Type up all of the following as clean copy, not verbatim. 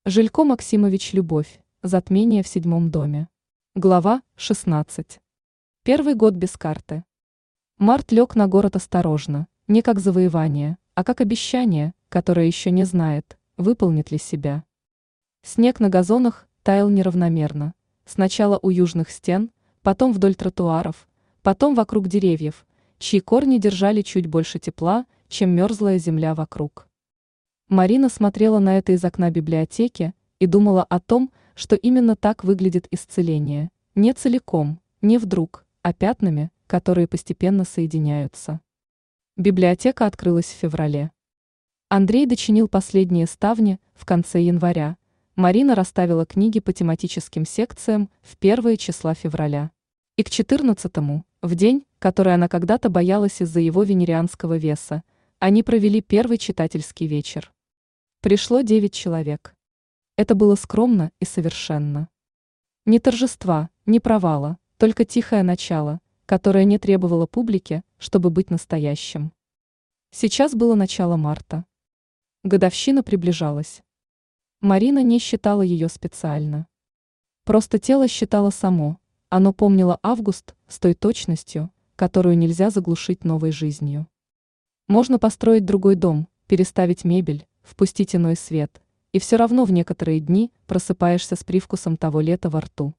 Жилько Максимович «Любовь. Затмение в седьмом доме». Глава 16. Первый год без карты. Март лег на город осторожно, не как завоевание, а как обещание, которое еще не знает, выполнит ли себя. Снег на газонах таял неравномерно. Сначала у южных стен, потом вдоль тротуаров, потом вокруг деревьев, чьи корни держали чуть больше тепла, чем мерзлая земля вокруг. Марина смотрела на это из окна библиотеки и думала о том, что именно так выглядит исцеление, не целиком, не вдруг, а пятнами, которые постепенно соединяются. Библиотека открылась в феврале. Андрей дочинил последние ставни в конце января. Марина расставила книги по тематическим секциям в первые числа февраля. И к 14-му, в день, который она когда-то боялась из-за его венерианского веса, они провели первый читательский вечер. Пришло 9 человек. Это было скромно и совершенно. Ни торжества, ни провала, только тихое начало, которое не требовало публики, чтобы быть настоящим. Сейчас было начало марта. Годовщина приближалась. Марина не считала ее специально. Просто тело считало само, оно помнило август с той точностью, которую нельзя заглушить новой жизнью. Можно построить другой дом, переставить мебель, впустить иной свет, и все равно в некоторые дни просыпаешься с привкусом того лета во рту.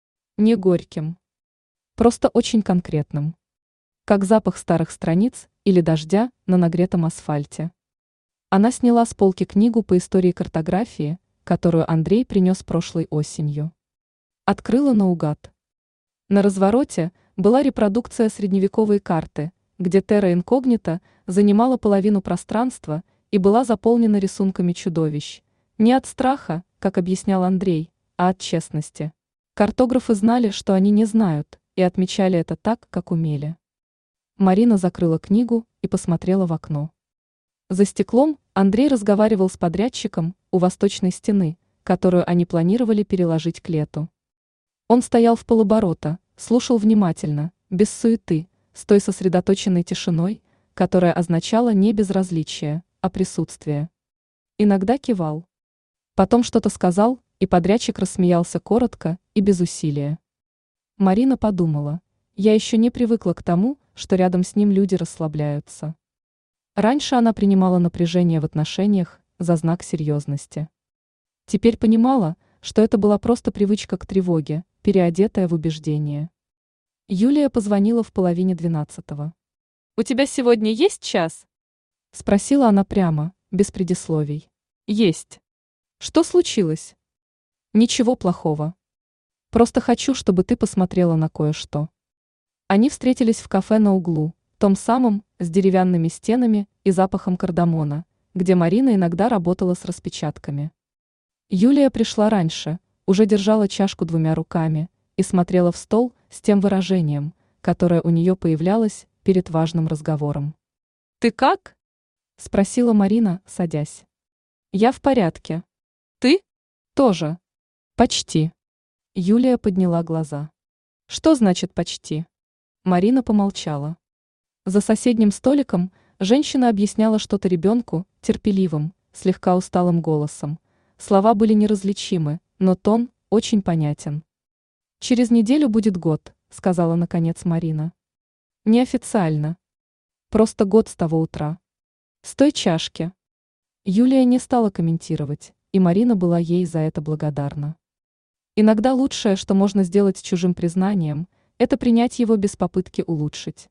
Не горьким. Просто очень конкретным. Как запах старых страниц или дождя на нагретом асфальте. Она сняла с полки книгу по истории картографии, которую Андрей принес прошлой осенью. Открыла наугад. На развороте была репродукция средневековой карты, где терра инкогнита занимала половину пространства и была заполнена рисунками чудовищ. Не от страха, как объяснял Андрей, а от честности. Картографы знали, что они не знают, и отмечали это так, как умели. Марина закрыла книгу и посмотрела в окно. За стеклом Андрей разговаривал с подрядчиком у восточной стены, которую они планировали переложить к лету. Он стоял в полоборота, слушал внимательно, без суеты, с той сосредоточенной тишиной, которая означала не безразличие, а присутствие. Иногда кивал. Потом что-то сказал, и подрядчик рассмеялся коротко и без усилия. Марина подумала, я еще не привыкла к тому, что рядом с ним люди расслабляются. Раньше она принимала напряжение в отношениях за знак серьезности. Теперь понимала, что это была просто привычка к тревоге, переодетая в убеждение. Юлия позвонила в 11:30. «У тебя сегодня есть час?» – спросила она прямо, без предисловий. «Есть. Что случилось?» «Ничего плохого. Просто хочу, чтобы ты посмотрела на кое-что». Они встретились в кафе на углу, том самом, с деревянными стенами и запахом кардамона, где Марина иногда работала с распечатками. Юлия пришла раньше, уже держала чашку двумя руками и смотрела в стол с тем выражением, которое у нее появлялось перед важным разговором. «Ты как?» – спросила Марина, садясь. «Я в порядке. Ты? Тоже?» «Почти». Юлия подняла глаза. «Что значит «почти»?» Марина помолчала. За соседним столиком женщина объясняла что-то ребенку терпеливым, слегка усталым голосом. Слова были неразличимы, но тон очень понятен. «Через неделю будет год», — сказала наконец Марина. «Неофициально. Просто год с того утра. С той чашки». Юлия не стала комментировать, и Марина была ей за это благодарна. Иногда лучшее, что можно сделать с чужим признанием, это принять его без попытки улучшить.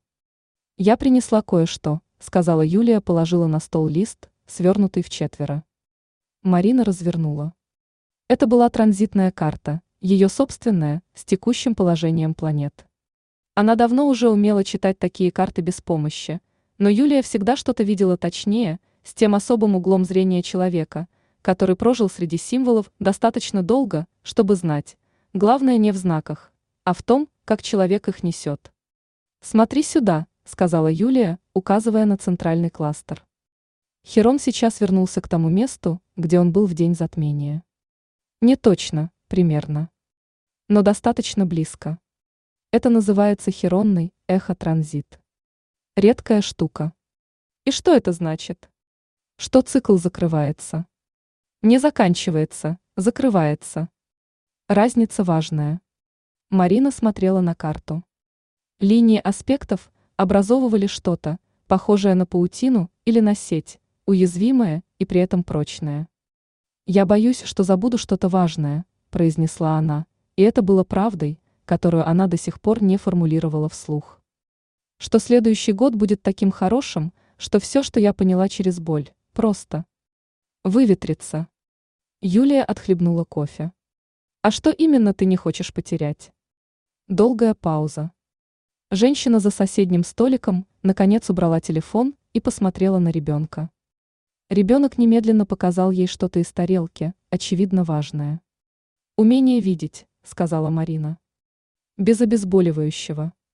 «Я принесла кое-что», — сказала Юлия, положила на стол лист, свернутый вчетверо. Марина развернула. Это была транзитная карта, ее собственная, с текущим положением планет. Она давно уже умела читать такие карты без помощи, но Юлия всегда что-то видела точнее, с тем особым углом зрения человека, который прожил среди символов достаточно долго, чтобы знать, главное не в знаках, а в том, как человек их несет. «Смотри сюда», — сказала Юлия, указывая на центральный кластер. Хирон сейчас вернулся к тому месту, где он был в день затмения. Не точно, примерно. Но достаточно близко. Это называется хиронный эхотранзит. Редкая штука. И что это значит? Что цикл закрывается. Не заканчивается, Закрывается. Разница важная. Марина смотрела на карту. Линии аспектов образовывали что-то, похожее на паутину или на сеть, уязвимое и при этом прочное. «Я боюсь, что забуду что-то важное», – произнесла она, и это было правдой, которую она до сих пор не формулировала вслух. Что следующий год будет таким хорошим, что все, что я поняла через боль, просто выветрится. Юлия отхлебнула кофе. А что именно ты не хочешь потерять? Долгая пауза. Женщина за соседним столиком наконец убрала телефон и посмотрела на ребенка. Ребенок немедленно показал ей что-то из тарелки, очевидно важное. «Умение видеть», — сказала Марина. «Без обезболивающего».